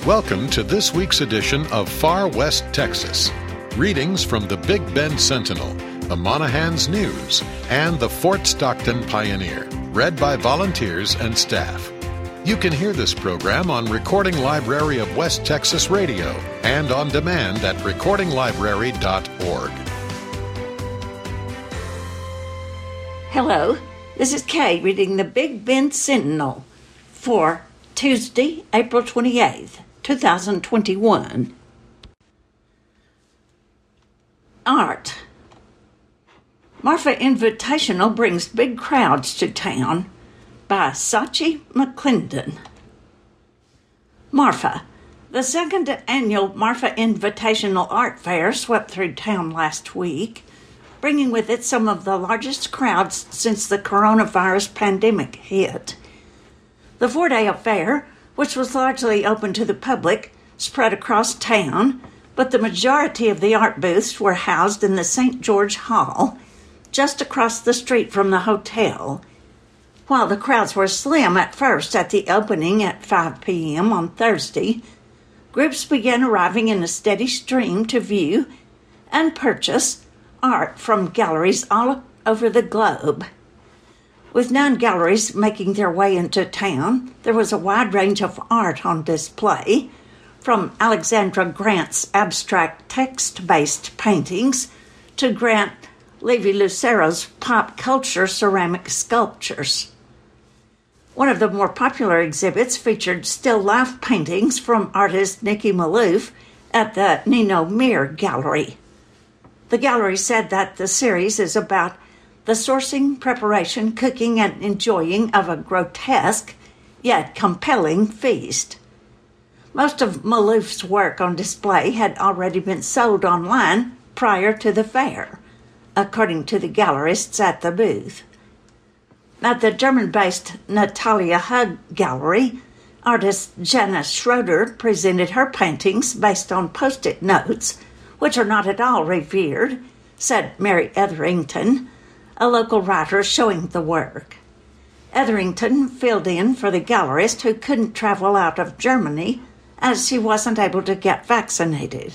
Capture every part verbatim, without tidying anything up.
Welcome to this week's edition of Far West Texas. Readings from the Big Bend Sentinel, the Monahans News, and the Fort Stockton Pioneer, read by volunteers and staff. You can hear this program on Recording Library of West Texas Radio and on demand at recording library dot org. Hello, this is Kay reading the Big Bend Sentinel for Tuesday, April twenty-eighth, twenty twenty-one. Art. Marfa Invitational brings big crowds to town by Sachi McClendon. Marfa. The second annual Marfa Invitational Art Fair swept through town last week, bringing with it some of the largest crowds since the coronavirus pandemic hit. The four-day affair, which was largely open to the public, spread across town, but the majority of the art booths were housed in the Saint George Hall, just across the street from the hotel. While the crowds were slim at first at the opening at five p.m. on Thursday, groups began arriving in a steady stream to view and purchase art from galleries all over the globe. With nine galleries making their way into town, there was a wide range of art on display, from Alexandra Grant's abstract text-based paintings to Grant Levi-Lucero's pop culture ceramic sculptures. One of the more popular exhibits featured still life paintings from artist Nikki Maloof at the Nino Mir Gallery. The gallery said that the series is about the sourcing, preparation, cooking, and enjoying of a grotesque yet compelling feast. Most of Maloof's work on display had already been sold online prior to the fair, according to the gallerists at the booth. At the German-based Natalia Hug Gallery, artist Jana Schroeder presented her paintings based on Post-it notes, which are not at all revered, said Mary Etherington, a local writer showing the work. Etherington filled in for the gallerist who couldn't travel out of Germany as she wasn't able to get vaccinated.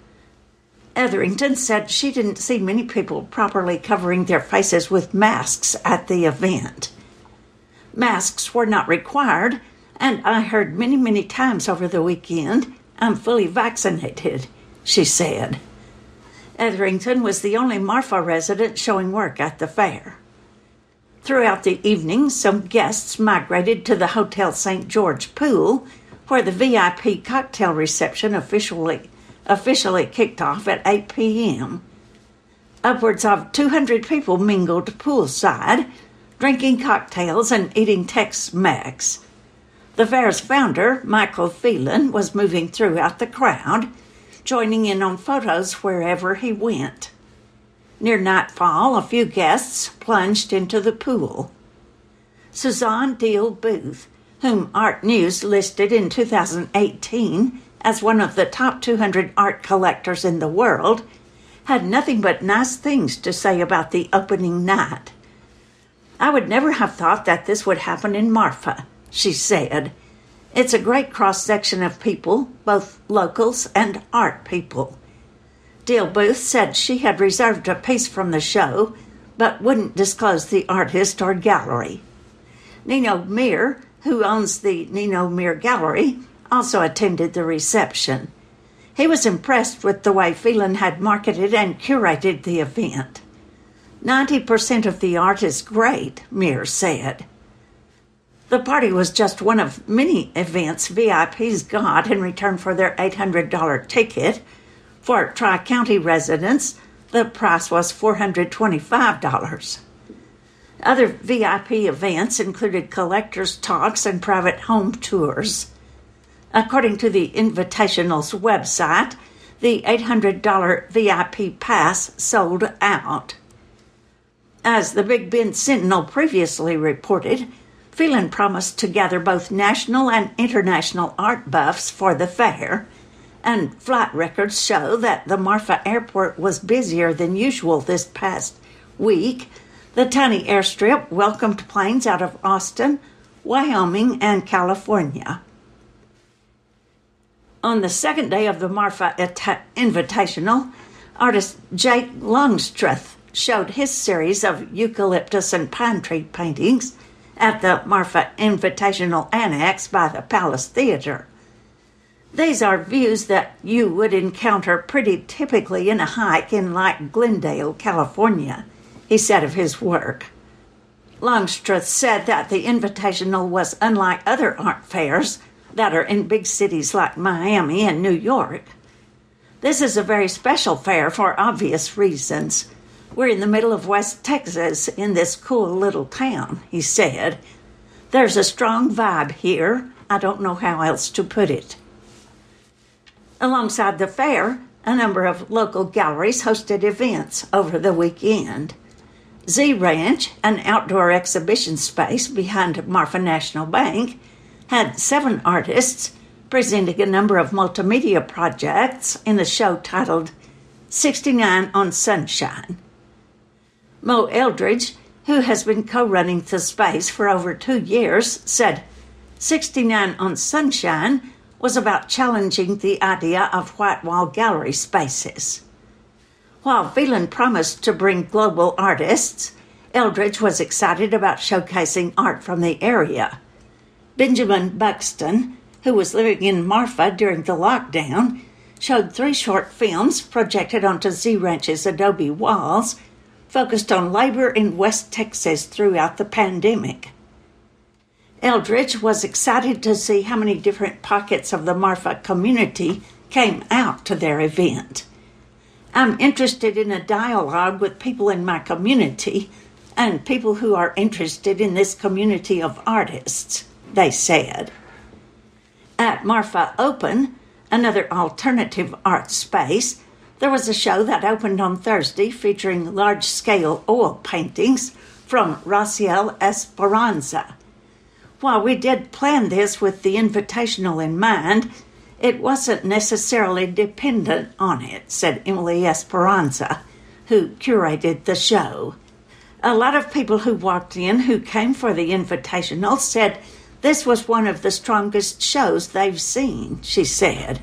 Etherington said she didn't see many people properly covering their faces with masks at the event. Masks were not required, and I heard many, many times over the weekend, "I'm fully vaccinated," she said. Etherington was the only Marfa resident showing work at the fair. Throughout the evening, some guests migrated to the Hotel Saint George pool, where the V I P cocktail reception officially officially kicked off at eight p.m. Upwards of two hundred people mingled poolside, drinking cocktails and eating Tex-Mex. The fair's founder, Michael Phelan, was moving throughout the crowd, joining in on photos wherever he went. Near nightfall, a few guests plunged into the pool. Suzanne Deal Booth, whom Art News listed in two thousand eighteen as one of the top two hundred art collectors in the world, had nothing but nice things to say about the opening night. "I would never have thought that this would happen in Marfa," she said. "It's a great cross-section of people, both locals and art people." Deal Booth said she had reserved a piece from the show, but wouldn't disclose the artist or gallery. Nino Mir, who owns the Nino Mir Gallery, also attended the reception. He was impressed with the way Phelan had marketed and curated the event. Ninety percent of the art is great, Mir said. The party was just one of many events V I Ps got in return for their eight hundred dollars ticket. For Tri-County residents, the price was four hundred twenty-five dollars. Other V I P events included collectors' talks and private home tours. According to the Invitational's website, the eight hundred dollars V I P pass sold out. As the Big Bend Sentinel previously reported, Phelan promised to gather both national and international art buffs for the fair, and flight records show that the Marfa Airport was busier than usual this past week. The tiny airstrip welcomed planes out of Austin, Wyoming, and California. On the second day of the Marfa Invitational, artist Jake Longstreth showed his series of eucalyptus and pine tree paintings at the Marfa Invitational Annex by the Palace Theater. These are views that you would encounter pretty typically in a hike in like Glendale, California, he said of his work. Longstreth said that the Invitational was unlike other art fairs that are in big cities like Miami and New York. This is a very special fair for obvious reasons. We're in the middle of West Texas in this cool little town, he said. There's a strong vibe here. I don't know how else to put it. Alongside the fair, a number of local galleries hosted events over the weekend. Z Ranch, an outdoor exhibition space behind Marfa National Bank, had seven artists presenting a number of multimedia projects in a show titled sixty-nine on Sunshine. Mo Eldridge, who has been co-running the space for over two years, said sixty-nine on Sunshine was about challenging the idea of white wall gallery spaces. While Phelan promised to bring global artists, Eldridge was excited about showcasing art from the area. Benjamin Buxton, who was living in Marfa during the lockdown, showed three short films projected onto Z Ranch's adobe walls, focused on labor in West Texas throughout the pandemic. Eldridge was excited to see how many different pockets of the Marfa community came out to their event. I'm interested in a dialogue with people in my community and people who are interested in this community of artists, they said. At Marfa Open, another alternative art space, there was a show that opened on Thursday featuring large-scale oil paintings from Raciel Esperanza. While we did plan this with the Invitational in mind, it wasn't necessarily dependent on it, said Emily Esperanza, who curated the show. A lot of people who walked in who came for the Invitational said this was one of the strongest shows they've seen, she said.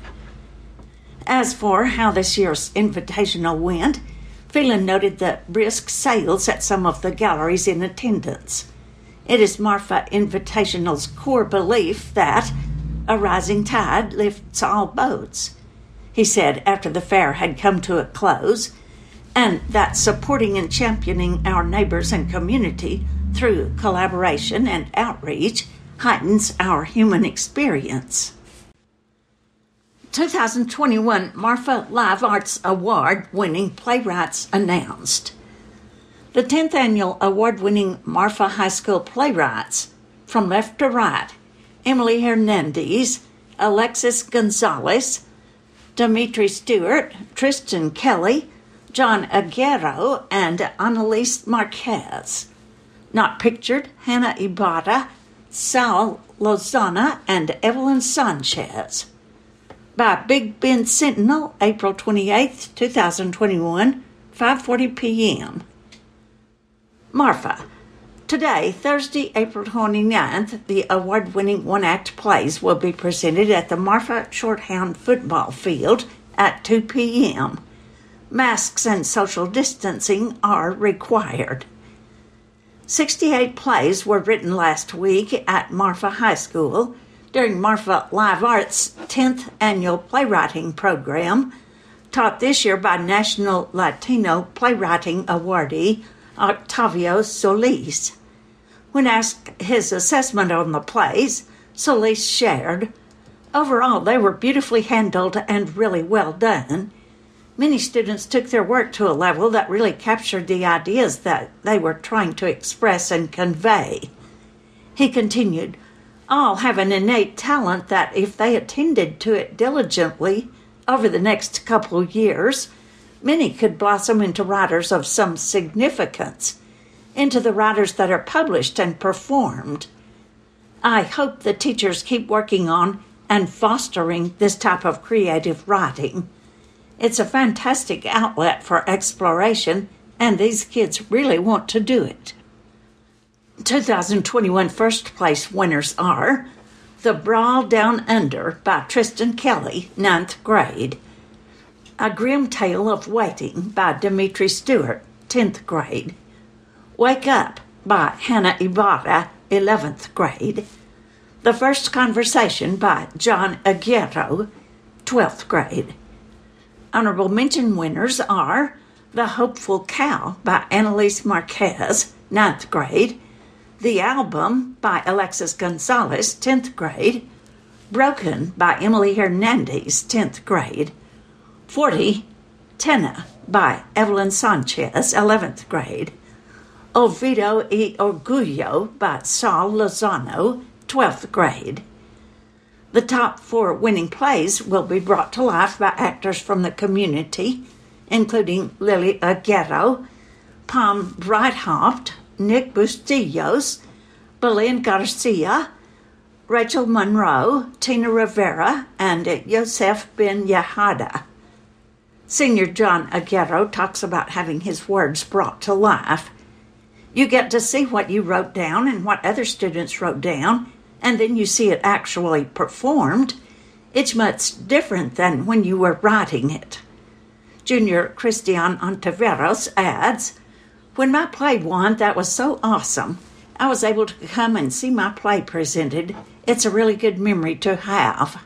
As for how this year's Invitational went, Phelan noted the brisk sales at some of the galleries in attendance. It is Marfa Invitational's core belief that a rising tide lifts all boats, he said after the fair had come to a close, and that supporting and championing our neighbors and community through collaboration and outreach heightens our human experience. twenty twenty-one Marfa Live Arts Award-winning playwrights announced. The tenth Annual Award-winning Marfa High School Playwrights, From Left to Right, Emily Hernandez, Alexis Gonzalez, Dimitri Stewart, Tristan Kelly, John Aguero, and Annalise Marquez. Not pictured, Hannah Ibata, Sal Lozana, and Evelyn Sanchez. By Big Bend Sentinel, April twenty-eighth, twenty twenty-one, five forty p.m. Marfa. Today, Thursday, April twenty-ninth, the award-winning one-act plays will be presented at the Marfa Shorthound Football Field at two p.m. Masks and social distancing are required. sixty-eight plays were written last week at Marfa High School during Marfa Live Arts' tenth Annual Playwriting Program, taught this year by National Latino Playwriting Awardee Octavio Solis. When asked his assessment on the plays, Solis shared, "Overall, they were beautifully handled and really well done. Many students took their work to a level that really captured the ideas that they were trying to express and convey." He continued, "All have an innate talent that if they attended to it diligently over the next couple of years, many could blossom into writers of some significance, into the writers that are published and performed. I hope the teachers keep working on and fostering this type of creative writing. It's a fantastic outlet for exploration, and these kids really want to do it." twenty twenty-one first place winners are The Brawl Down Under by Tristan Kelly, ninth grade. A Grim Tale of Waiting by Dimitri Stewart, tenth grade. Wake Up by Hannah Ibarra, eleventh grade. The First Conversation by John Aguero, twelfth grade. Honorable mention winners are The Hopeful Cow by Annalise Marquez, ninth grade. The Album by Alexis Gonzalez, tenth grade. Broken by Emily Hernandez, tenth grade. forty, Tena by Evelyn Sanchez, eleventh grade. Olvido y Orgullo by Saul Lozano, twelfth grade. The top four winning plays will be brought to life by actors from the community, including Lily Aguero, Pam Breithaupt, Nick Bustillos, Belen Garcia, Rachel Monroe, Tina Rivera, and Yosef Ben Yahada. Senior John Aguero talks about having his words brought to life. You get to see what you wrote down and what other students wrote down, and then you see it actually performed. It's much different than when you were writing it. Junior Christian Ontiveros adds, "When my play won, that was so awesome. I was able to come and see my play presented. It's a really good memory to have."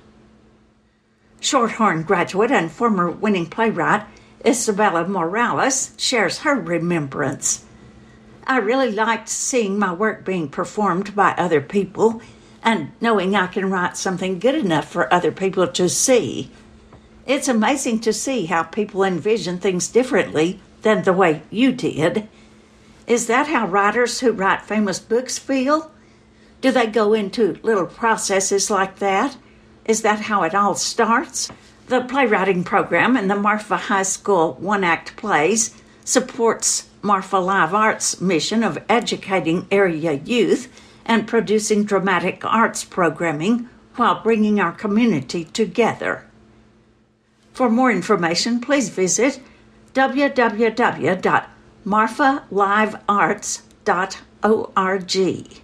Shorthorn graduate and former winning playwright Isabella Morales shares her remembrance. "I really liked seeing my work being performed by other people and knowing I can write something good enough for other people to see. It's amazing to see how people envision things differently than the way you did. Is that how writers who write famous books feel? Do they go into little processes like that? Is that how it all starts?" The playwriting program in the Marfa High School one-act plays supports Marfa Live Arts' mission of educating area youth and producing dramatic arts programming while bringing our community together. For more information, please visit w w w dot marfa live arts dot org.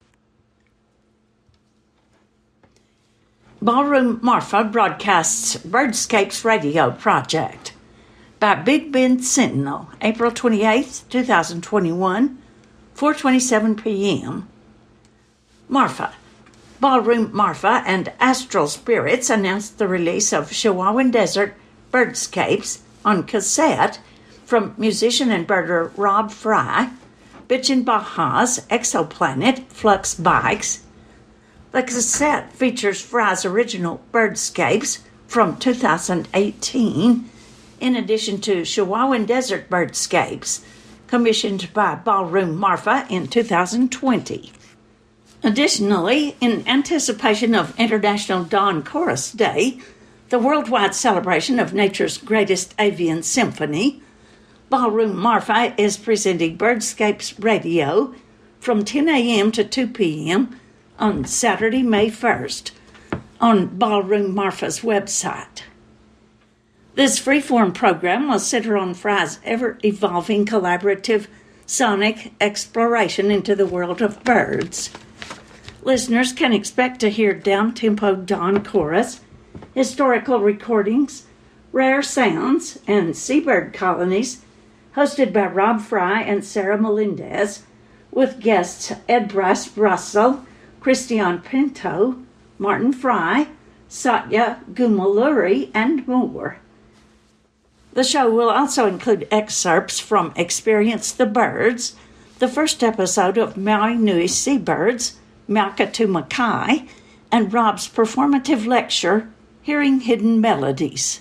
Ballroom Marfa broadcasts Birdscapes Radio Project by Big Bend Sentinel, April twenty-eighth, twenty twenty-one, four twenty-seven p.m. Marfa. Ballroom Marfa and Astral Spirits announced the release of Chihuahuan Desert Birdscapes on cassette from musician and birder Rob Fry, Bitchin' Baja's Exoplanet Flux Bikes. The cassette features Fry's original Birdscapes from two thousand eighteen, in addition to Chihuahuan Desert Birdscapes, commissioned by Ballroom Marfa in two thousand twenty. Additionally, in anticipation of International Dawn Chorus Day, the worldwide celebration of nature's greatest avian symphony, Ballroom Marfa is presenting Birdscapes Radio from ten a.m. to two p.m. on Saturday, May first, on Ballroom Marfa's website. This freeform program will center on Fry's ever-evolving collaborative sonic exploration into the world of birds. Listeners can expect to hear down-tempo dawn chorus, historical recordings, rare sounds, and seabird colonies, hosted by Rob Fry and Sarah Melendez, with guests Ed Bryce Russell, Christian Pinto, Martin Fry, Satya Gumaluri, and more. The show will also include excerpts from Experience the Birds, the first episode of Maui Nui Seabirds, Malkatu Makai, and Rob's performative lecture, Hearing Hidden Melodies.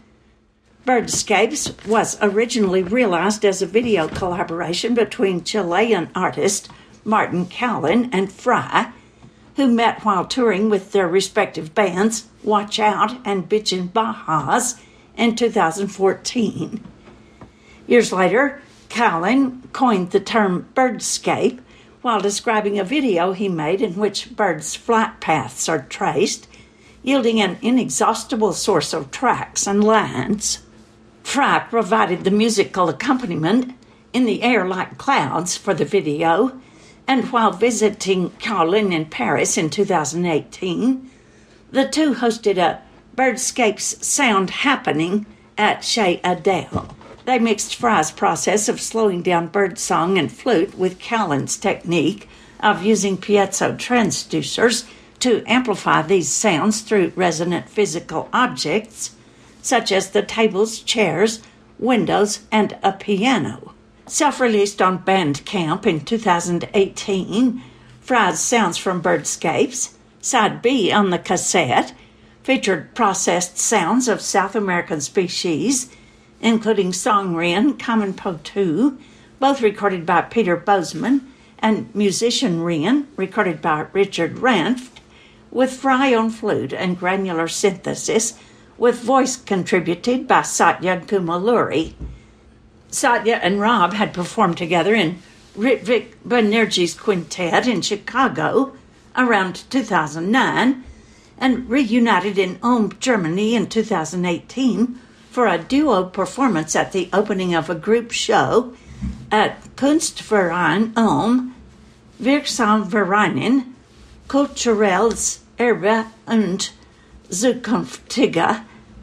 Birdscapes was originally realized as a video collaboration between Chilean artist Martin Cowlin and Fry, who met while touring with their respective bands Watch Out and Bitchin' Bajas in two thousand fourteen. Years later, Cowlin coined the term birdscape while describing a video he made in which birds' flight paths are traced, yielding an inexhaustible source of tracks and lines. Fry provided the musical accompaniment, In the Air Like Clouds, for the video, and while visiting Cowlin in Paris in two thousand eighteen, The two hosted a Birdscapes Sound Happening at Chez Adele. They mixed Fry's process of slowing down birdsong and flute with Callan's technique of using piezo transducers to amplify these sounds through resonant physical objects, such as the tables, chairs, windows, and a piano. Self-released on Bandcamp in two thousand eighteen, Fry's Sounds from Birdscapes, Side B on the cassette, featured processed sounds of South American species, including song wren, common potu, both recorded by Peter Bozeman, and musician wren, recorded by Richard Ranft, with Fry on flute and granular synthesis, with voice contributed by Satya Gumaluri. Satya and Rob had performed together in Ritwik Banerjee's quintet in Chicago around two thousand nine, and reunited in Ulm, Germany in two thousand eighteen for a duo performance at the opening of a group show at Kunstverein Ulm, Wirksamvereinen, Kulturelles Erbe und Zukünftige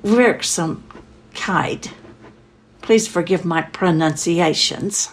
Wirksamkeit. Please forgive my pronunciations.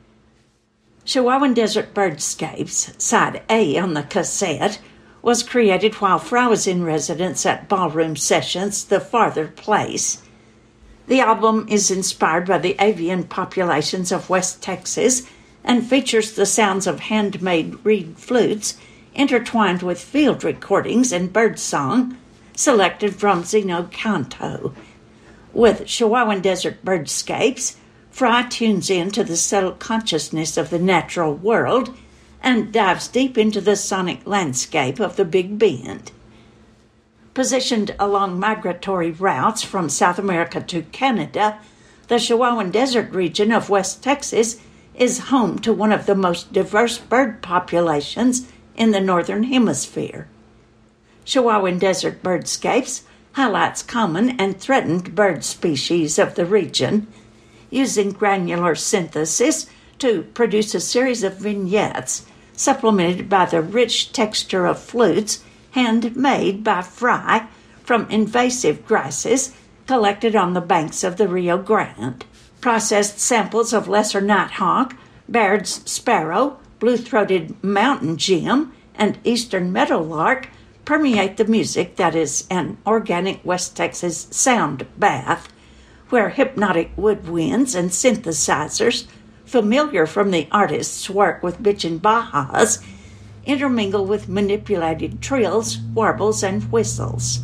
Chihuahuan Desert Birdscapes, Side A on the cassette, was created while Fry was in residence at Ballroom Sessions, The Farther Place. The album is inspired by the avian populations of West Texas and features the sounds of handmade reed flutes intertwined with field recordings and birdsong selected from Zeno Canto. With Chihuahuan Desert Birdscapes, Fry tunes into the subtle consciousness of the natural world and dives deep into the sonic landscape of the Big Bend. Positioned along migratory routes from South America to Canada, the Chihuahuan Desert region of West Texas is home to one of the most diverse bird populations in the Northern Hemisphere. Chihuahuan Desert Birdscapes highlights common and threatened bird species of the region, using granular synthesis to produce a series of vignettes supplemented by the rich texture of flutes handmade by Fry from invasive grasses collected on the banks of the Rio Grande. Processed samples of lesser nighthawk, Baird's sparrow, blue-throated mountain jim, and eastern meadowlark permeate the music that is an organic West Texas sound bath, where hypnotic woodwinds and synthesizers, familiar from the artist's work with bitchin' Bajas, intermingle with manipulated trills, warbles, and whistles.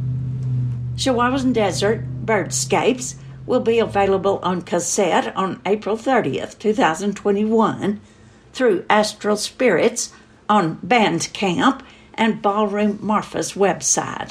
Chihuahuan Desert Birdscapes will be available on cassette on April thirtieth, twenty twenty-one, through Astral Spirits on Bandcamp and Ballroom Marfa's website.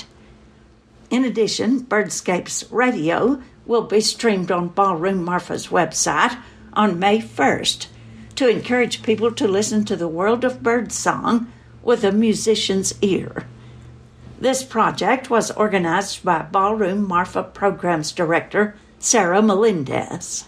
In addition, Birdscapes Radio will be streamed on Ballroom Marfa's website on May first to encourage people to listen to the world of birdsong with a musician's ear. This project was organized by Ballroom Marfa Programs Director Sarah Melendez.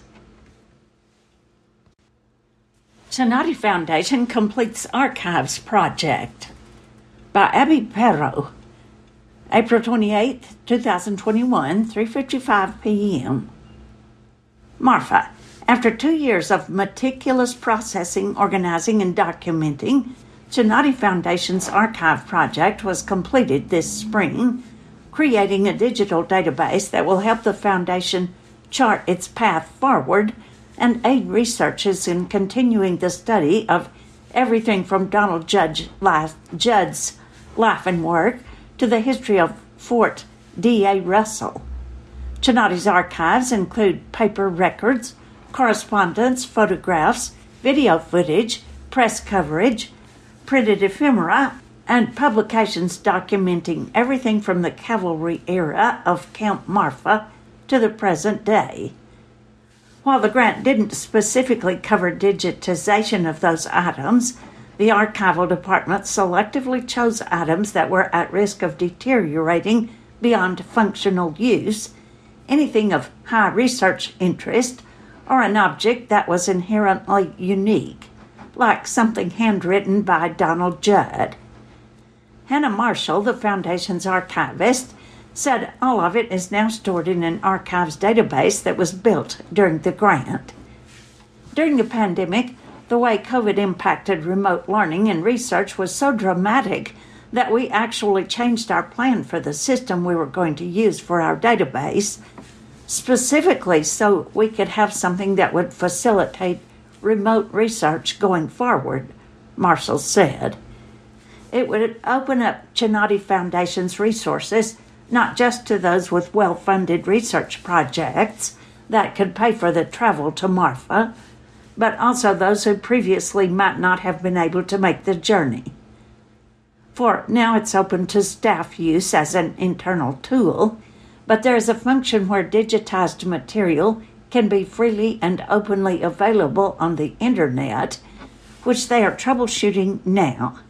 Chenati Foundation completes Archives Project by Abby Perro, April twenty-eighth, twenty twenty-one, three fifty-five p.m. Marfa. After two years of meticulous processing, organizing, and documenting, Chenati Foundation's archive project was completed this spring, creating a digital database that will help the foundation chart its path forward and aid researchers in continuing the study of everything from Donald Judd's life, Judd's life and work to the history of Fort D A Russell. Chenati's archives include paper records, correspondence, photographs, video footage, press coverage, printed ephemera, and publications documenting everything from the cavalry era of Camp Marfa to the present day. While the grant didn't specifically cover digitization of those items, the archival department selectively chose items that were at risk of deteriorating beyond functional use, anything of high research interest, or an object that was inherently unique, like something handwritten by Donald Judd. Hannah Marshall, the Foundation's archivist, said all of it is now stored in an archives database that was built during the grant. During the pandemic, the way COVID impacted remote learning and research was so dramatic that we actually changed our plan for the system we were going to use for our database, specifically so we could have something that would facilitate remote research going forward, Marshall said. It would open up Chinati Foundation's resources not just to those with well-funded research projects that could pay for the travel to Marfa, but also those who previously might not have been able to make the journey. For now it's open to staff use as an internal tool, but there is a function where digitized material can be freely and openly available on the internet, which they are troubleshooting now.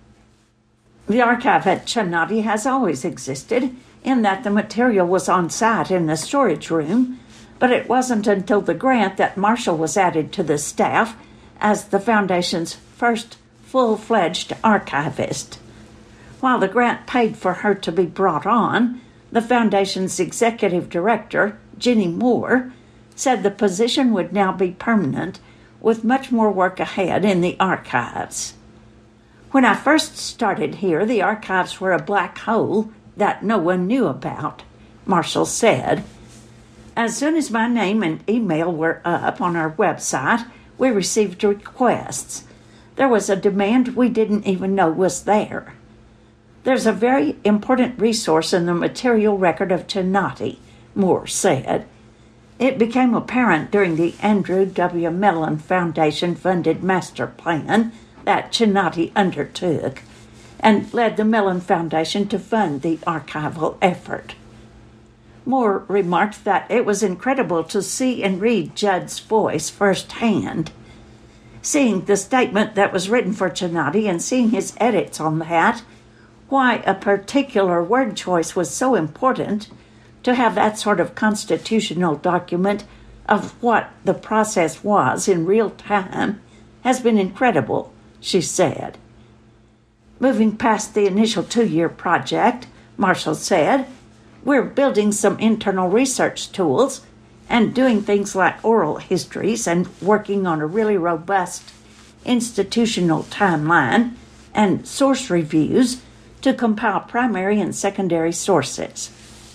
The archive at Chinati has always existed, in that the material was on site in the storage room, but it wasn't until the grant that Marshall was added to the staff as the Foundation's first full-fledged archivist. While the grant paid for her to be brought on, the Foundation's executive director, Jenny Moore, said the position would now be permanent, with much more work ahead in the archives. When I first started here, the archives were a black hole that no one knew about, Marshall said. As soon as my name and email were up on our website, we received requests. There was a demand we didn't even know was there. There's a very important resource in the material record of Chinati, Moore said. It became apparent during the Andrew W. Mellon Foundation-funded master plan that Chinati undertook, and led the Mellon Foundation to fund the archival effort. Moore remarked that it was incredible to see and read Judd's voice firsthand. Seeing the statement that was written for Chinati and seeing his edits on that, why a particular word choice was so important, to have that sort of constitutional document of what the process was in real time, has been incredible, she said. Moving past the initial two-year project, Marshall said, we're building some internal research tools and doing things like oral histories and working on a really robust institutional timeline and source reviews to compile primary and secondary sources.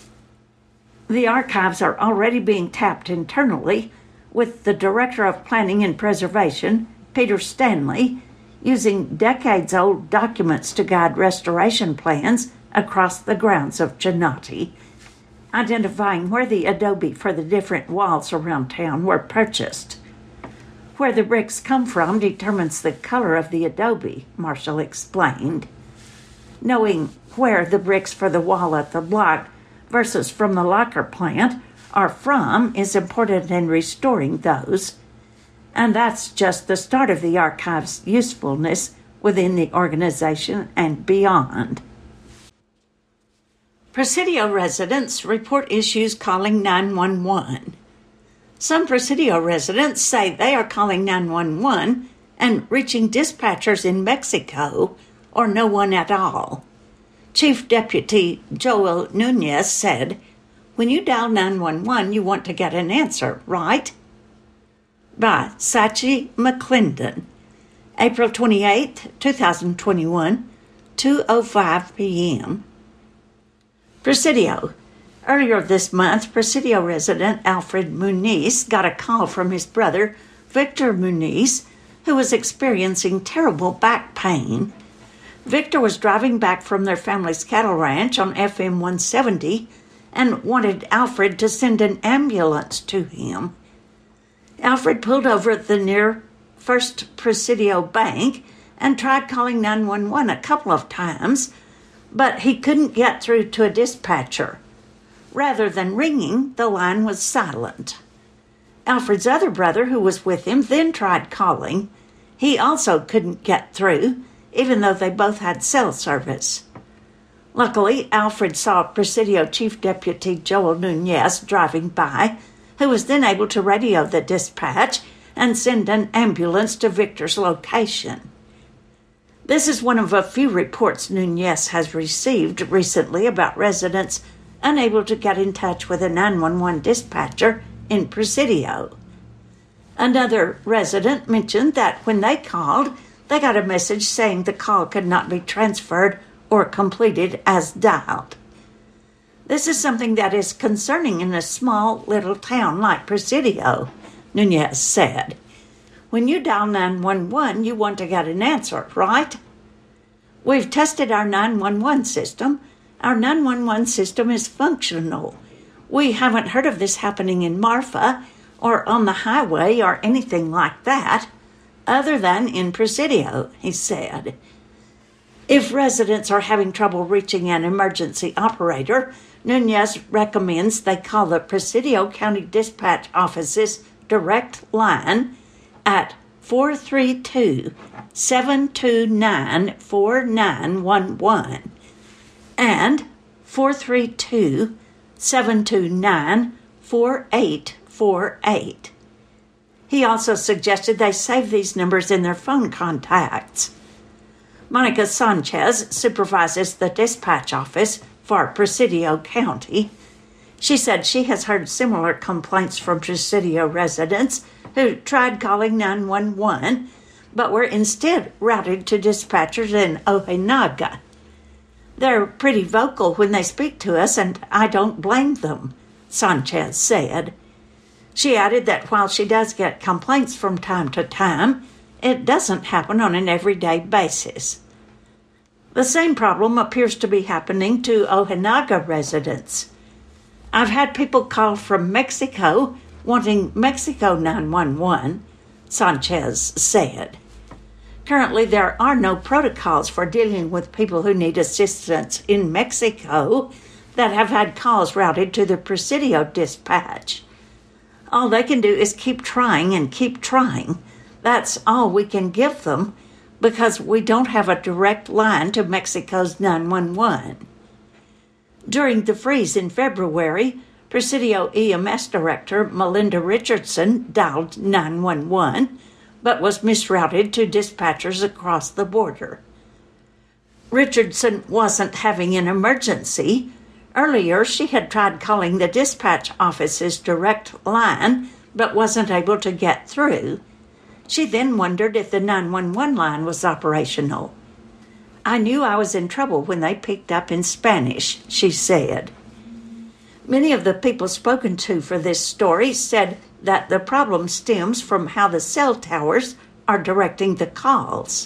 The archives are already being tapped internally, with the Director of Planning and Preservation, Peter Stanley, using decades-old documents to guide restoration plans across the grounds of Chinati, identifying where the adobe for the different walls around town were purchased. Where the bricks come from determines the color of the adobe, Marshall explained. Knowing where the bricks for the wall at the block versus from the locker plant are from is important in restoring those. And that's just the start of the archive's usefulness within the organization and beyond. Presidio residents report issues calling nine one one. Some Presidio residents say they are calling nine one one and reaching dispatchers in Mexico or no one at all. Chief Deputy Joel Nunez said, when you dial nine one one, you want to get an answer, right? By Sachi McClendon, April twenty-eighth, twenty twenty-one, two oh five p.m. Presidio. Earlier this month, Presidio resident Alfred Muniz got a call from his brother, Victor Muniz, who was experiencing terrible back pain. Victor was driving back from their family's cattle ranch on F M one seventy and wanted Alfred to send an ambulance to him. Alfred pulled over at the near First Presidio Bank and tried calling nine one one a couple of times, but he couldn't get through to a dispatcher. Rather than ringing, the line was silent. Alfred's other brother, who was with him, then tried calling. He also couldn't get through, even though they both had cell service. Luckily, Alfred saw Presidio Chief Deputy Joel Nunez driving by, who was then able to radio the dispatch and send an ambulance to Victor's location. This is one of a few reports Nunez has received recently about residents unable to get in touch with a nine one one dispatcher in Presidio. Another resident mentioned that when they called, they got a message saying the call could not be transferred or completed as dialed. This is something that is concerning in a small little town like Presidio, Nunez said. When you dial nine one one, you want to get an answer, right? We've tested our nine one one system. Our nine one one system is functional. We haven't heard of this happening in Marfa or on the highway or anything like that, other than in Presidio, he said. If residents are having trouble reaching an emergency operator, Nunez recommends they call the Presidio County Dispatch Office's direct line at four three two, seven two nine, four nine one one and four three two, seven two nine, four eight four eight. He also suggested they save these numbers in their phone contacts. Monica Sanchez supervises the dispatch office for Presidio County. She said she has heard similar complaints from Presidio residents who tried calling nine one one, but were instead routed to dispatchers in Ojinaga. They're pretty vocal when they speak to us, and I don't blame them, Sanchez said. She added that while she does get complaints from time to time, it doesn't happen on an everyday basis. The same problem appears to be happening to Ojinaga residents. I've had people call from Mexico wanting Mexico nine one one, Sanchez said. Currently, there are no protocols for dealing with people who need assistance in Mexico that have had calls routed to the Presidio dispatch. All they can do is keep trying and keep trying. That's all we can give them because we don't have a direct line to Mexico's nine one one. During the freeze in February, Presidio E M S Director Melinda Richardson dialed nine one one, but was misrouted to dispatchers across the border. Richardson wasn't having an emergency. Earlier, she had tried calling the dispatch office's direct line, but wasn't able to get through. She then wondered if the nine one one line was operational. I knew I was in trouble when they picked up in Spanish, she said. Many of the people spoken to for this story said that the problem stems from how the cell towers are directing the calls.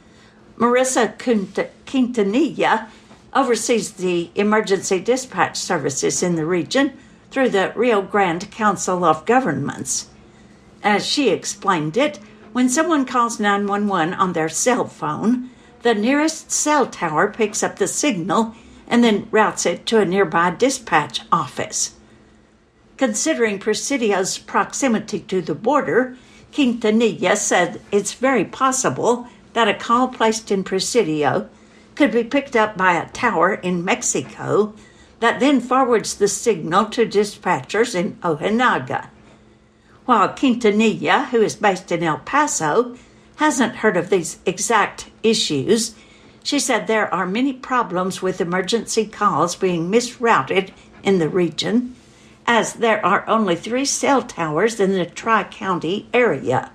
Marissa Quintanilla oversees the emergency dispatch services in the region through the Rio Grande Council of Governments. As she explained it, when someone calls nine one one on their cell phone, the nearest cell tower picks up the signal and then routes it to a nearby dispatch office. Considering Presidio's proximity to the border, Quintanilla said it's very possible that a call placed in Presidio could be picked up by a tower in Mexico that then forwards the signal to dispatchers in Ojinaga. While Quintanilla, who is based in El Paso, hasn't heard of these exact issues, she said there are many problems with emergency calls being misrouted in the region, as there are only three cell towers in the Tri-County area.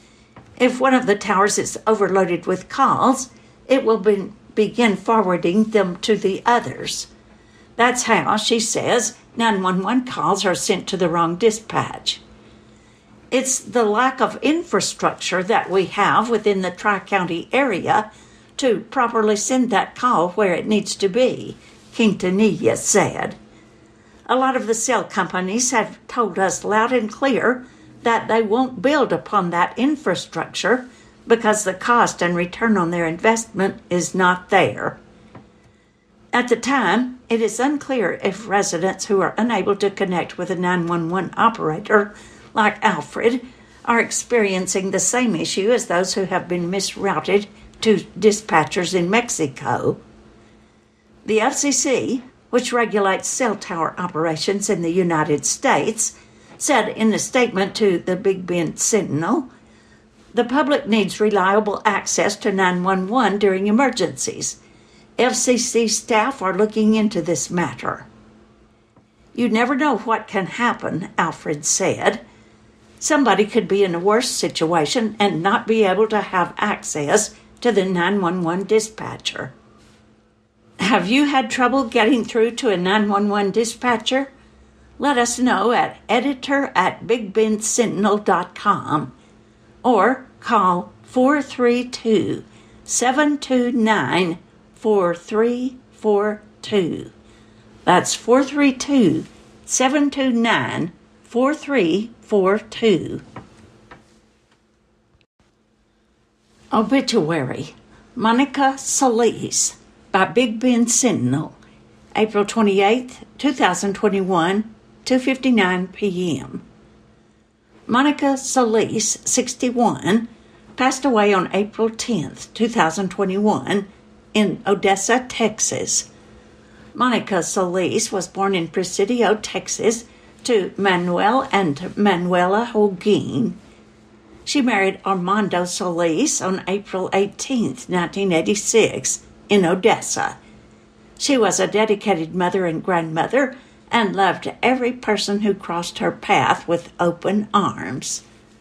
If one of the towers is overloaded with calls, it will be, begin forwarding them to the others. That's how, she says, nine one one calls are sent to the wrong dispatch. It's the lack of infrastructure that we have within the Tri-County area to properly send that call where it needs to be, Quintanilla said. A lot of the cell companies have told us loud and clear that they won't build upon that infrastructure because the cost and return on their investment is not there. At the time, it is unclear if residents who are unable to connect with a nine one one operator like Alfred are experiencing the same issue as those who have been misrouted to dispatchers in Mexico. The F C C, which regulates cell tower operations in the United States, said in a statement to the Big Bend Sentinel, The public needs reliable access to nine one one during emergencies. F C C staff are looking into this matter. You never know what can happen, Alfred said. Somebody could be in a worse situation and not be able to have access to the nine one one dispatcher. Have you had trouble getting through to a nine one one dispatcher? Let us know at editor at big bend sentinel dot com or call four three two, seven two nine, four three four two. That's four three two, seven two nine, four three four two. Obituary. Monica Solis by Big Bend Sentinel, April twenty-eighth, twenty twenty-one, two fifty-nine p.m. Monica Solis, sixty-one, passed away on April tenth, twenty twenty-one, in Odessa, Texas. Monica Solis was born in Presidio, Texas, to Manuel and Manuela Holguin. She married Armando Solis on April eighteenth, nineteen eighty-six, in Odessa. She was a dedicated mother and grandmother and loved every person who crossed her path with open arms.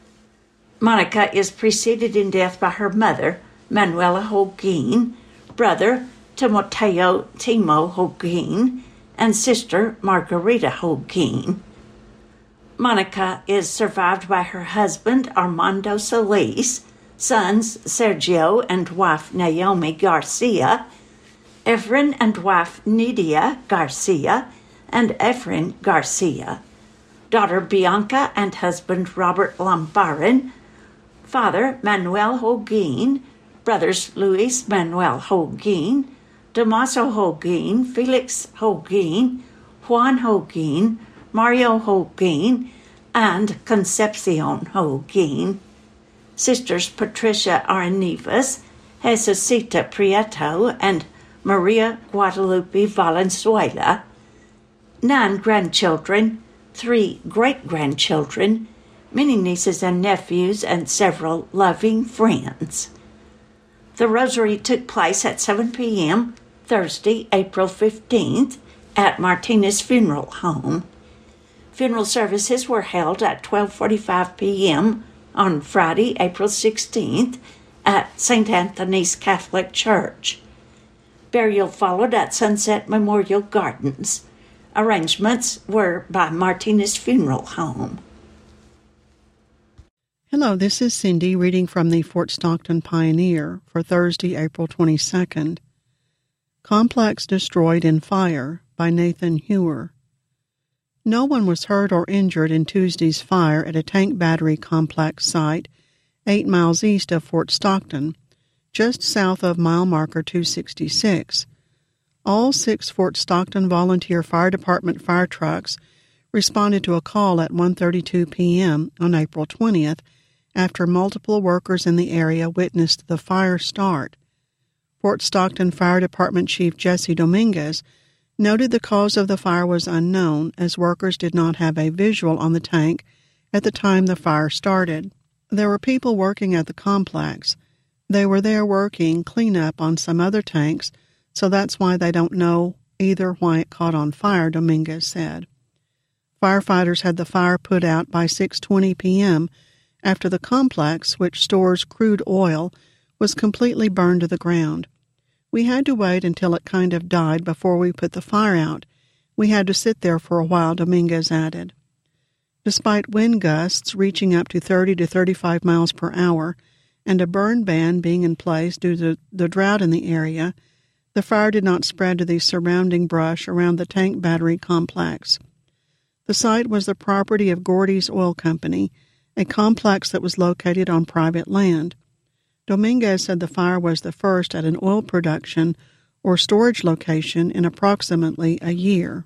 Monica is preceded in death by her mother, Manuela Holguin, brother Timoteo Timo Holguin, and sister Margarita Holguin. Monica is survived by her husband, Armando Solis, sons Sergio and wife Naomi Garcia, Efren and wife Nidia Garcia, and Efren Garcia, daughter Bianca and husband Robert Lambarin, father Manuel Holguin, brothers Luis Manuel Holguin, Damaso Holguin, Felix Holguin, Juan Holguin, Mario Holguin, and Concepcion Holguin. Sisters Patricia Arenivas, Jesusita Prieto, and Maria Guadalupe Valenzuela. Nine grandchildren, three great-grandchildren, many nieces and nephews, and several loving friends. The rosary took place at seven p.m. Thursday, April fifteenth, at Martinez Funeral Home. Funeral services were held at twelve forty-five p.m. on Friday, April sixteenth, at Saint Anthony's Catholic Church. Burial followed at Sunset Memorial Gardens. Arrangements were by Martinez Funeral Home. Hello, this is Cindy reading from the Fort Stockton Pioneer for Thursday, April twenty-second. Complex Destroyed in Fire by Nathan Hewer. No one was hurt or injured in Tuesday's fire at a tank battery complex site eight miles east of Fort Stockton, just south of mile marker two sixty-six. All six Fort Stockton Volunteer Fire Department fire trucks responded to a call at one thirty-two p.m. on April twentieth after multiple workers in the area witnessed the fire start. Fort Stockton Fire Department Chief Jesse Dominguez noted the cause of the fire was unknown as workers did not have a visual on the tank at the time the fire started. There were people working at the complex. They were there working cleanup on some other tanks, so that's why they don't know either why it caught on fire, Dominguez said. Firefighters had the fire put out by six twenty p.m. after the complex, which stores crude oil, was completely burned to the ground. We had to wait until it kind of died before we put the fire out. We had to sit there for a while, Dominguez added. Despite wind gusts reaching up to thirty to thirty-five miles per hour and a burn ban being in place due to the drought in the area, the fire did not spread to the surrounding brush around the tank battery complex. The site was the property of Gordy's Oil Company, a complex that was located on private land. Dominguez said the fire was the first at an oil production or storage location in approximately a year.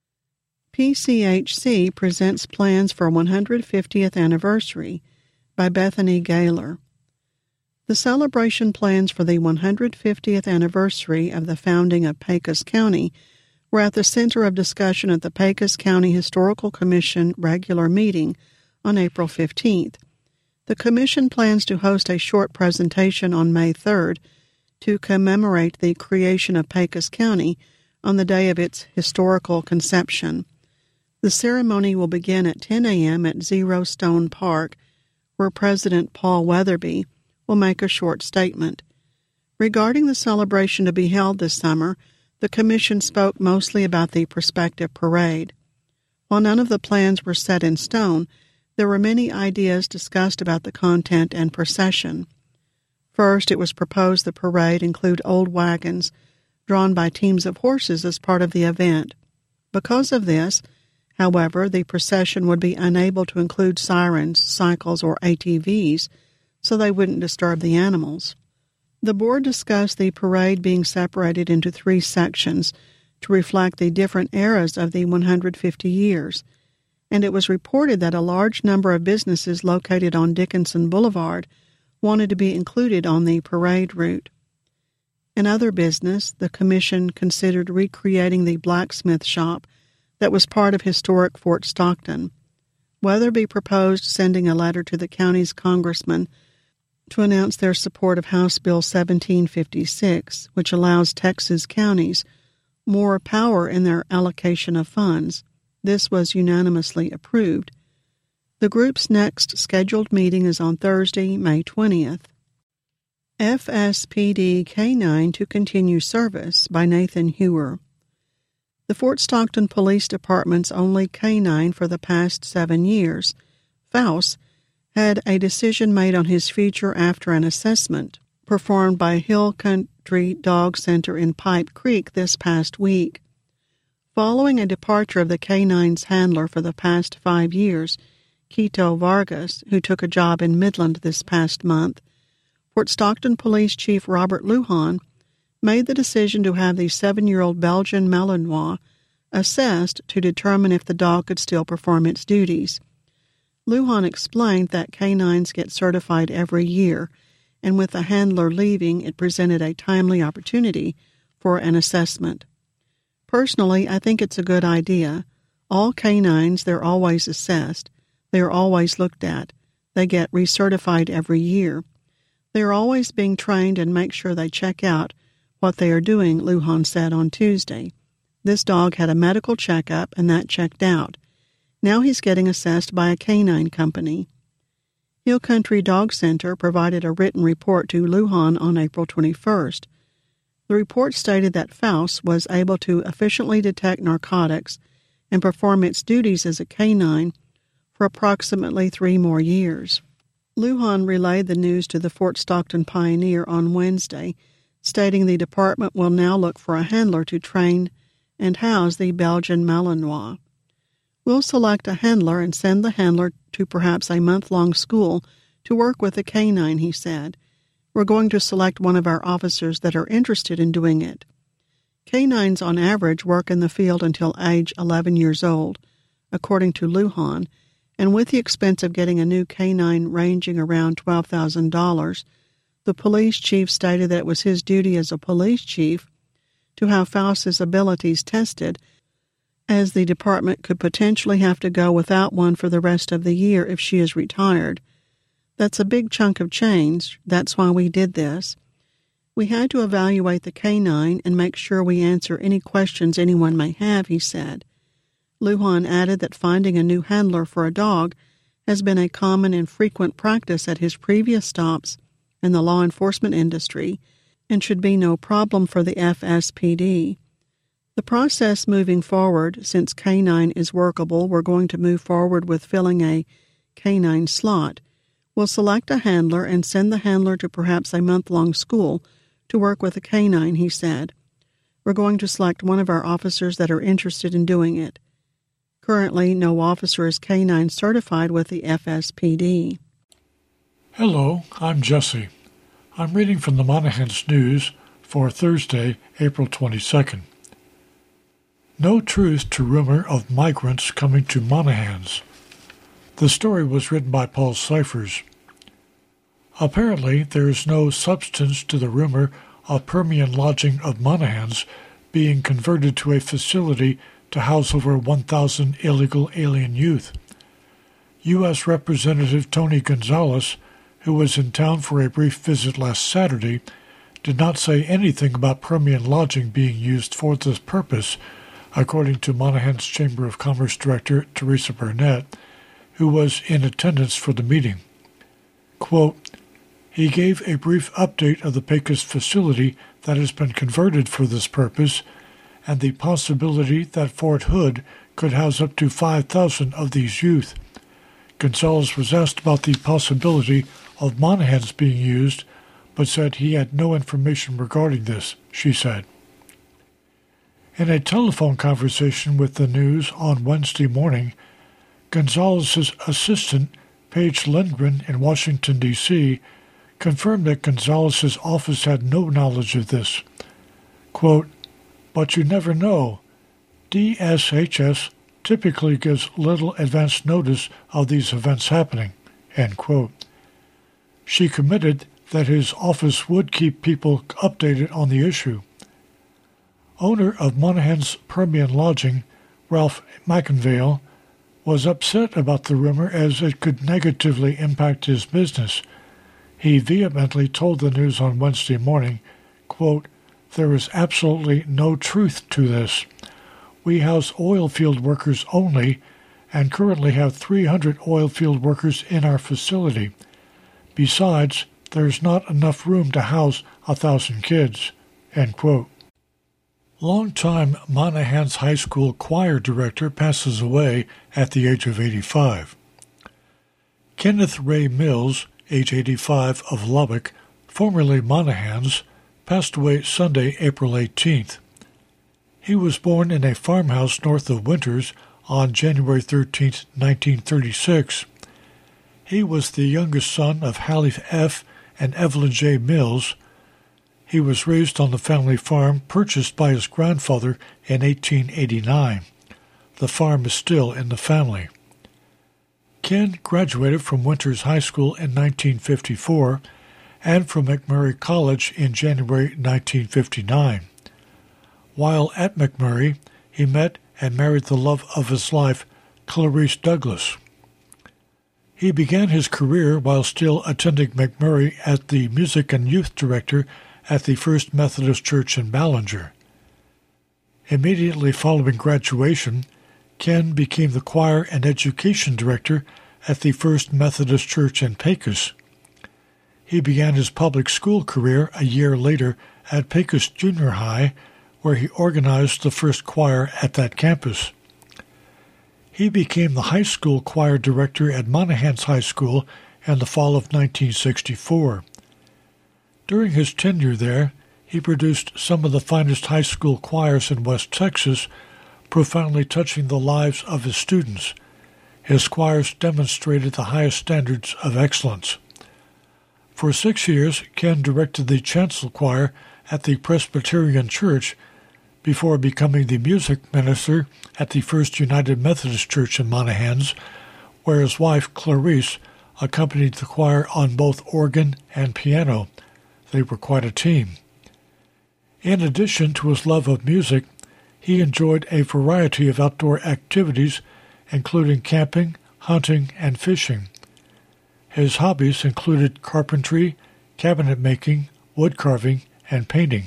P C H C presents plans for one hundred fiftieth anniversary by Bethany Gaylor. The celebration plans for the one hundred fiftieth anniversary of the founding of Pecos County were at the center of discussion at the Pecos County Historical Commission regular meeting on April fifteenth. The Commission plans to host a short presentation on May third to commemorate the creation of Pecos County on the day of its historical conception. The ceremony will begin at ten a.m. at Zero Stone Park, where President Paul Weatherby will make a short statement. Regarding the celebration to be held this summer, the Commission spoke mostly about the prospective parade. While none of the plans were set in stone, there were many ideas discussed about the content and procession. First, it was proposed the parade include old wagons drawn by teams of horses as part of the event. Because of this, however, the procession would be unable to include sirens, cycles, or A T Vs, so they wouldn't disturb the animals. The board discussed the parade being separated into three sections to reflect the different eras of the one hundred fifty years, and it was reported that a large number of businesses located on Dickinson Boulevard wanted to be included on the parade route. In other business, the Commission considered recreating the blacksmith shop that was part of historic Fort Stockton. Weatherby proposed sending a letter to the county's congressman to announce their support of House Bill seventeen fifty-six, which allows Texas counties more power in their allocation of funds. This was unanimously approved. The group's next scheduled meeting is on Thursday, May twentieth. F S P D K nine to continue service by Nathan Hewer. The Fort Stockton Police Department's only K nine for the past seven years, Faust, had a decision made on his future after an assessment performed by Hill Country Dog Center in Pipe Creek this past week. Following a departure of the K nine's handler for the past five years, Quito Vargas, who took a job in Midland this past month, Fort Stockton Police Chief Robert Lujan made the decision to have the seven-year-old Belgian Malinois assessed to determine if the dog could still perform its duties. Lujan explained that K nines get certified every year, and with the handler leaving, it presented a timely opportunity for an assessment. Personally, I think it's a good idea. All K nines, they're always assessed. They are always looked at. They get recertified every year. They are always being trained and make sure they check out what they are doing, Lujan said on Tuesday. This dog had a medical checkup, and that checked out. Now he's getting assessed by a K nine company. Hill Country Dog Center provided a written report to Lujan on April twenty-first. The report stated that Faust was able to efficiently detect narcotics and perform its duties as a K nine for approximately three more years. Lujan relayed the news to the Fort Stockton Pioneer on Wednesday, stating the department will now look for a handler to train and house the Belgian Malinois. We'll select a handler and send the handler to perhaps a month-long school to work with a K nine, he said. We're going to select one of our officers that are interested in doing it. K nines on average work in the field until age eleven years old, according to Lujan, and with the expense of getting a new K nine ranging around twelve thousand dollars, the police chief stated that it was his duty as a police chief to have Faust's abilities tested, as the department could potentially have to go without one for the rest of the year if she is retired. That's a big chunk of change. That's why we did this. We had to evaluate the K nine and make sure we answer any questions anyone may have, he said. Lujan added that finding a new handler for a dog has been a common and frequent practice at his previous stops in the law enforcement industry and should be no problem for the F S P D. The process moving forward, since K nine is workable, we're going to move forward with filling a K nine slot. We'll select a handler and send the handler to perhaps a month-long school to work with a K nine, he said. We're going to select one of our officers that are interested in doing it. Currently, no officer is K nine certified with the F S P D. Hello, I'm Jesse. I'm reading from the Monahans News for Thursday, April twenty-second. No truth to rumor of migrants coming to Monahans. The story was written by Paul Cyphers. Apparently, there is no substance to the rumor of Permian Lodging of Monahans being converted to a facility to house over one thousand illegal alien youth. U S Representative Tony Gonzalez, who was in town for a brief visit last Saturday, did not say anything about Permian lodging being used for this purpose, according to Monahans Chamber of Commerce Director Teresa Burnett, who was in attendance for the meeting. Quote, he gave a brief update of the Pecos facility that has been converted for this purpose and the possibility that Fort Hood could house up to five thousand of these youth. Gonzalez was asked about the possibility of Monahans being used, but said he had no information regarding this, she said. In a telephone conversation with the news on Wednesday morning, Gonzalez's assistant, Paige Lindgren in Washington, D C, confirmed that Gonzalez's office had no knowledge of this. Quote, but you never know. D S H S typically gives little advance notice of these events happening, end quote. She committed that his office would keep people updated on the issue. Owner of Monahans Permian Lodging, Ralph McInvale, was upset about the rumor as it could negatively impact his business. He vehemently told the news on Wednesday morning, quote, there is absolutely no truth to this. We house oil field workers only and currently have three hundred oil field workers in our facility. Besides, there is not enough room to house a thousand kids, end quote. Longtime Monahans High School choir director passes away at the age of eighty-five. Kenneth Ray Mills, age eighty-five, of Lubbock, formerly Monahans, passed away Sunday, April eighteenth. He was born in a farmhouse north of Winters on January thirteenth, nineteen thirty-six. He was the youngest son of Hallie F. and Evelyn J. Mills. He was raised on the family farm purchased by his grandfather in eighteen eighty-nine. The farm is still in the family. Ken graduated from Winters High School in nineteen fifty-four and from McMurray College in January nineteen fifty-nine. While at McMurray, he met and married the love of his life, Clarice Douglas. He began his career while still attending McMurray as the music and youth director at the First Methodist Church in Ballinger. Immediately following graduation, Ken became the choir and education director at the First Methodist Church in Pecos. He began his public school career a year later at Pecos Junior High, where he organized the first choir at that campus. He became the high school choir director at Monahans High School in the fall of nineteen sixty-four. During his tenure there, he produced some of the finest high school choirs in West Texas, profoundly touching the lives of his students. His choirs demonstrated the highest standards of excellence. For six years, Ken directed the chancel choir at the Presbyterian Church before becoming the music minister at the First United Methodist Church in Monahans, where his wife, Clarice, accompanied the choir on both organ and piano. They were quite a team. In addition to his love of music, he enjoyed a variety of outdoor activities, including camping, hunting, and fishing. His hobbies included carpentry, cabinet making, wood carving, and painting.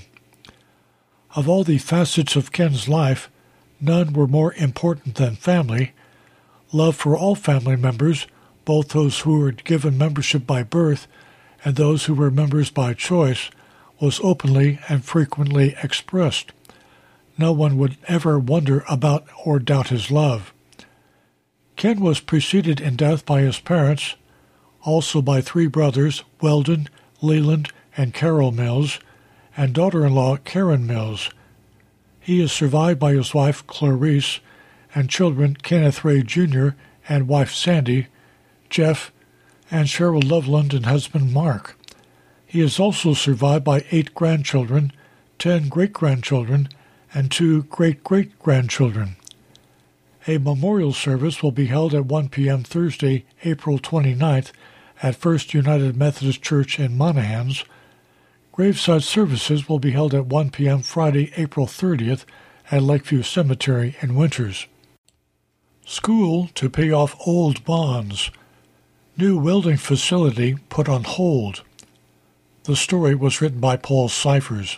Of all the facets of Ken's life, none were more important than family. Love for all family members, both those who were given membership by birth and those who were members by choice, was openly and frequently expressed. No one would ever wonder about or doubt his love. Ken was preceded in death by his parents, also by three brothers, Weldon, Leland, and Carol Mills, and daughter-in-law Karen Mills. He is survived by his wife Clarice and children Kenneth Ray Junior and wife Sandy, Jeff, and Cheryl Loveland and husband Mark. He is also survived by eight grandchildren, ten great-grandchildren, and two great-great-grandchildren. A memorial service will be held at one p.m. Thursday, April twenty-ninth, at First United Methodist Church in Monahans. Graveside services will be held at one p.m. Friday, April thirtieth, at Lakeview Cemetery in Winters. School to pay off old bonds. New welding facility put on hold. The story was written by Paul Cyphers.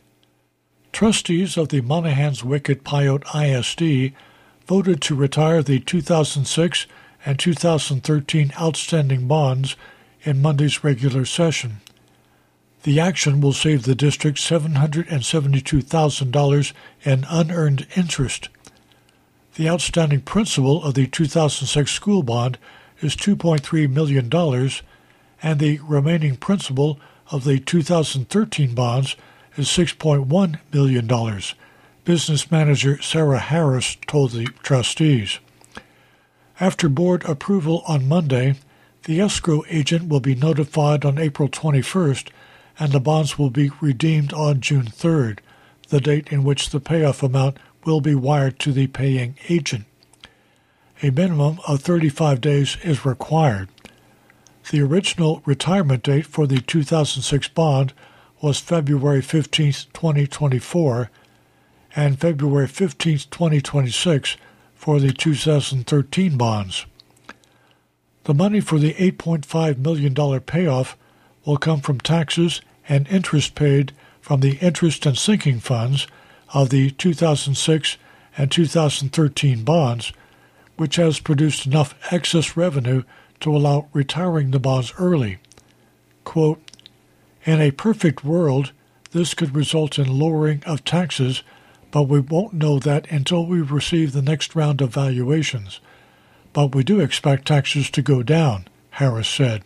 Trustees of the Monahans-Wickett Pyote I S D voted to retire the two thousand six and two thousand thirteen outstanding bonds in Monday's regular session. The action will save the district seven hundred seventy-two thousand dollars in unearned interest. The outstanding principal of the two thousand six school bond is two point three million dollars, and the remaining principal of the two thousand thirteen bonds is six point one million dollars, business manager Sarah Harris told the trustees. After board approval on Monday, the escrow agent will be notified on April twenty-first, and the bonds will be redeemed on June third, the date in which the payoff amount will be wired to the paying agent. A minimum of thirty-five days is required. The original retirement date for the two thousand six bond was February fifteenth, twenty twenty-four, and February fifteenth, twenty twenty-six for the two thousand thirteen bonds. The money for the eight point five million dollars payoff will come from taxes and interest paid from the interest and sinking funds of the two thousand six and two thousand thirteen bonds, which has produced enough excess revenue to allow retiring the bonds early. Quote, "In a perfect world, this could result in lowering of taxes, but we won't know that until we receive the next round of valuations. But we do expect taxes to go down," Harris said.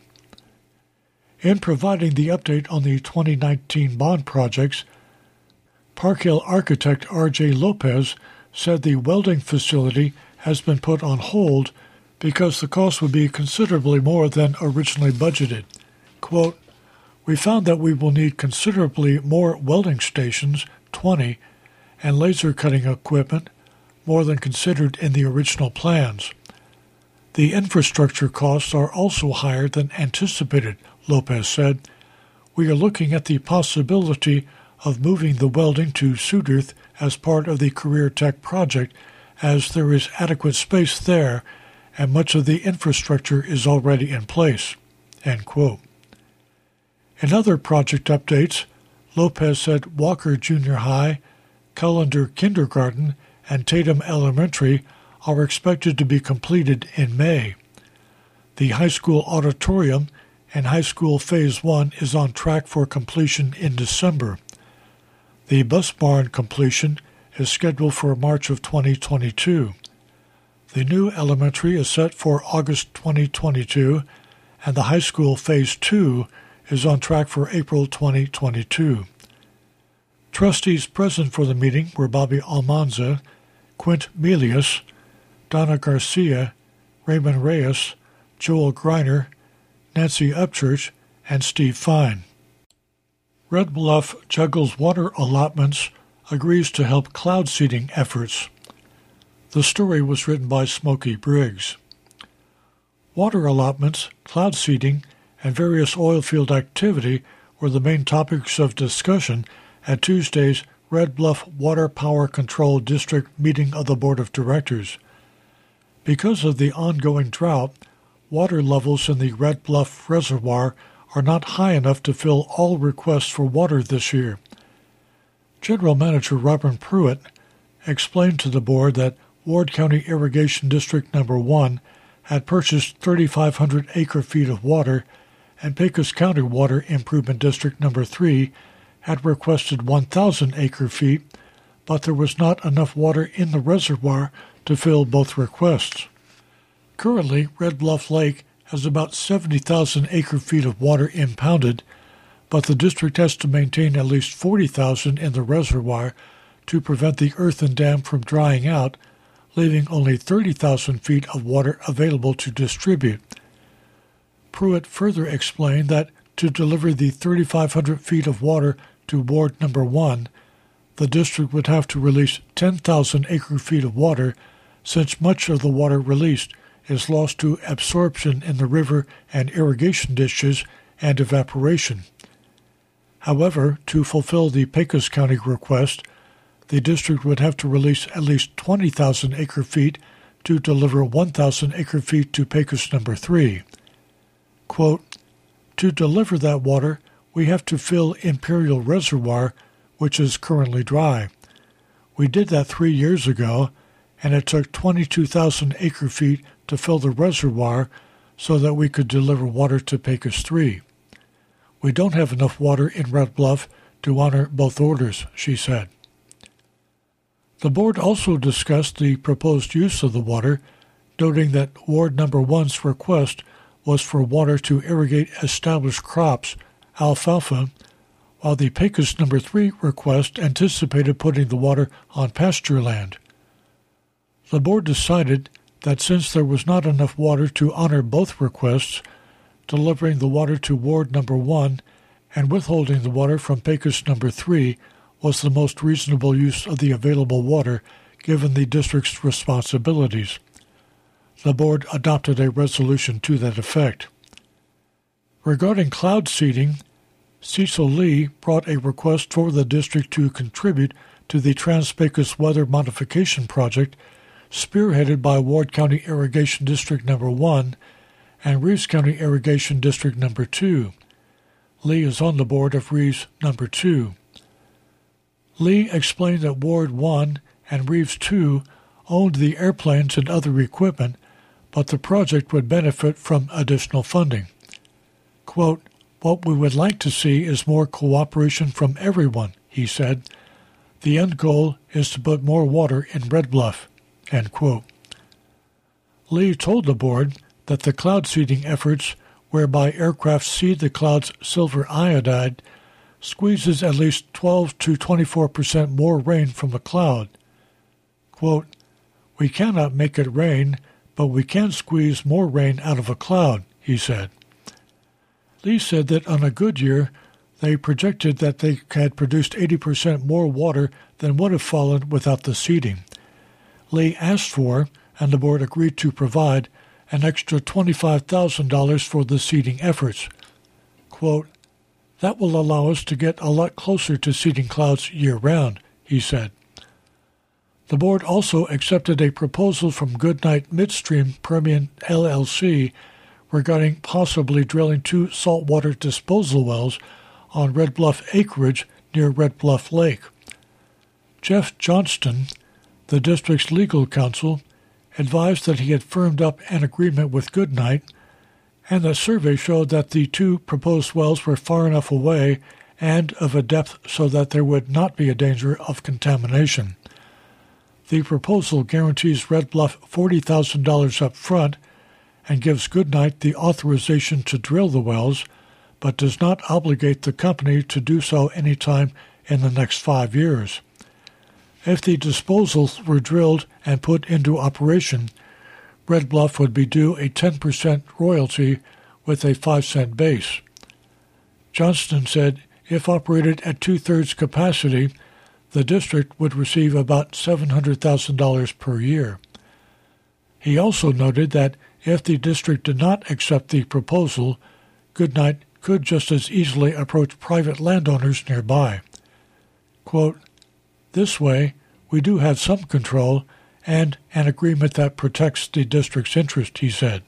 In providing the update on the twenty nineteen bond projects, Park Hill architect R J Lopez said the welding facility has been put on hold because the cost would be considerably more than originally budgeted. Quote, "We found that we will need considerably more welding stations, twenty, and laser cutting equipment, more than considered in the original plans. The infrastructure costs are also higher than anticipated," Lopez said. "We are looking at the possibility of moving the welding to Sudurth as part of the Career Tech project, as there is adequate space there and much of the infrastructure is already in place." End quote. In other project updates, Lopez said Walker Junior High, Cullender Kindergarten, and Tatum Elementary are expected to be completed in May. The high school auditorium and high school Phase one is on track for completion in December. The bus barn completion is scheduled for March of twenty twenty-two. The new elementary is set for August twenty twenty-two, and the high school Phase two is on track for April twenty twenty-two. Trustees present for the meeting were Bobby Almanza, Quint Melius, Donna Garcia, Raymond Reyes, Joel Greiner, Nancy Upchurch, and Steve Fine. Red Bluff juggles water allotments, agrees to help cloud seeding efforts. The story was written by Smokey Briggs. Water allotments, cloud seeding, and various oil field activity were the main topics of discussion at Tuesday's Red Bluff Water Power Control District meeting of the Board of Directors. Because of the ongoing drought, water levels in the Red Bluff Reservoir are not high enough to fill all requests for water this year. General Manager Robert Pruitt explained to the board that Ward County Irrigation District Number one had purchased thirty-five hundred acre-feet of water, and Pecos County Water Improvement District Number three had requested one thousand acre-feet, but there was not enough water in the reservoir to fill both requests. Currently, Red Bluff Lake has about seventy thousand acre-feet of water impounded, but the district has to maintain at least forty thousand in the reservoir to prevent the earthen dam from drying out, leaving only thirty thousand feet of water available to distribute. Pruitt further explained that to deliver the thirty-five hundred feet of water to Ward Number one, the district would have to release ten thousand acre-feet of water, since much of the water released is lost to absorption in the river and irrigation ditches and evaporation. However, to fulfill the Pecos County request, the district would have to release at least twenty thousand acre-feet to deliver one thousand acre-feet to Pecos number three. Quote, to deliver that water, we have to fill Imperial Reservoir, which is currently dry. We did that three years ago, and it took twenty-two thousand acre-feet to fill the reservoir so that we could deliver water to Pecos three. We don't have enough water in Red Bluff to honor both orders, she said. The board also discussed the proposed use of the water, noting that Ward Number One's request was for water to irrigate established crops, alfalfa, while the Pecos Number Three request anticipated putting the water on pasture land. The board decided that since there was not enough water to honor both requests, delivering the water to Ward Number One and withholding the water from Pecos Number Three was the most reasonable use of the available water given the district's responsibilities. The board adopted a resolution to that effect. Regarding cloud seeding, Cecil Lee brought a request for the district to contribute to the Trans-Pecos Weather Modification Project, spearheaded by Ward County Irrigation District Number One and Reeves County Irrigation District Number Two. Lee is on the board of Reeves Number Two. Lee explained that Ward One and Reeves Two owned the airplanes and other equipment, but the project would benefit from additional funding. Quote, what we would like to see is more cooperation from everyone, he said. The end goal is to put more water in Red Bluff, end quote. Lee told the board that the cloud seeding efforts, whereby aircraft seed the cloud's silver iodide, squeezes at least twelve to twenty-four percent more rain from a cloud. Quote, we cannot make it rain, but we can squeeze more rain out of a cloud, he said. Lee said that on a good year, they projected that they had produced eighty percent more water than would have fallen without the seeding. Lee asked for, and the board agreed to provide, an extra twenty-five thousand dollars for the seeding efforts. Quote, that will allow us to get a lot closer to seeding clouds year-round, he said. The board also accepted a proposal from Goodnight Midstream Permian L L C regarding possibly drilling two saltwater disposal wells on Red Bluff acreage near Red Bluff Lake. Jeff Johnston, the district's legal counsel, advised that he had firmed up an agreement with Goodnight, and the survey showed that the two proposed wells were far enough away and of a depth so that there would not be a danger of contamination. The proposal guarantees Red Bluff forty thousand dollars up front and gives Goodnight the authorization to drill the wells, but does not obligate the company to do so any time in the next five years. If the disposals were drilled and put into operation, Red Bluff would be due a ten percent royalty with a five cent base. Johnston said if operated at two-thirds capacity, the district would receive about seven hundred thousand dollars per year. He also noted that if the district did not accept the proposal, Goodnight could just as easily approach private landowners nearby. Quote, this way, we do have some control and an agreement that protects the district's interest, he said.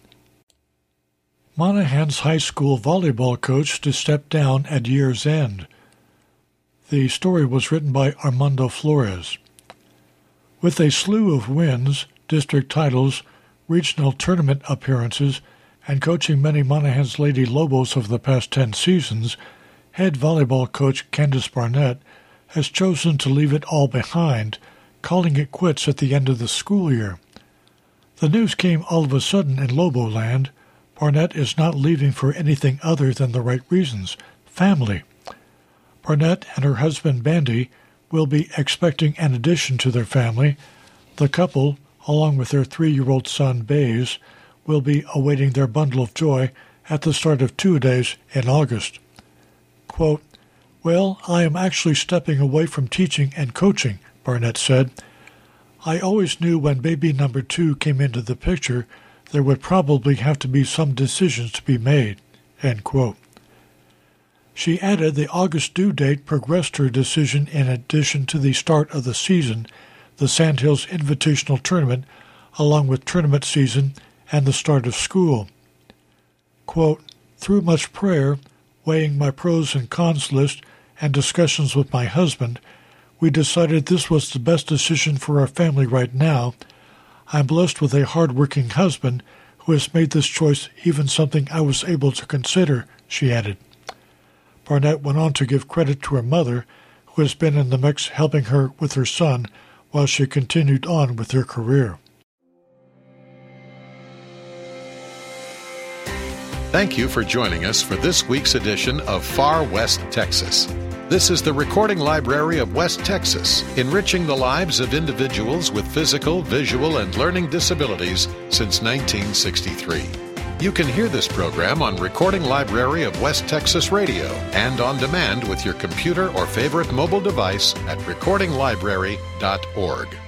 Monahans High School volleyball coach to step down at year's end. The story was written by Armando Flores. With a slew of wins, district titles, regional tournament appearances, and coaching many Monahans Lady Lobos over the past ten seasons, head volleyball coach Candace Barnett has chosen to leave it all behind, calling it quits at the end of the school year. The news came all of a sudden in Lobo land. Barnett is not leaving for anything other than the right reasons, family. Barnett and her husband Bandy will be expecting an addition to their family. The couple, along with their three-year-old son Baze, will be awaiting their bundle of joy at the start of two-a-days in August. Quote, well, I am actually stepping away from teaching and coaching, Barnett said. I always knew when baby number two came into the picture there would probably have to be some decisions to be made, end quote. She added the August due date progressed her decision in addition to the start of the season, the Sandhills Invitational Tournament, along with tournament season and the start of school. Quote, through much prayer, weighing my pros and cons list, and discussions with my husband, we decided this was the best decision for our family right now. I'm blessed with a hard-working husband who has made this choice even something I was able to consider, she added. Barnett went on to give credit to her mother, who has been in the mix helping her with her son while she continued on with her career. Thank you for joining us for this week's edition of Far West Texas. This is the Recording Library of West Texas, enriching the lives of individuals with physical, visual, and learning disabilities since nineteen sixty-three. You can hear this program on Recording Library of West Texas Radio and on demand with your computer or favorite mobile device at recording library dot org.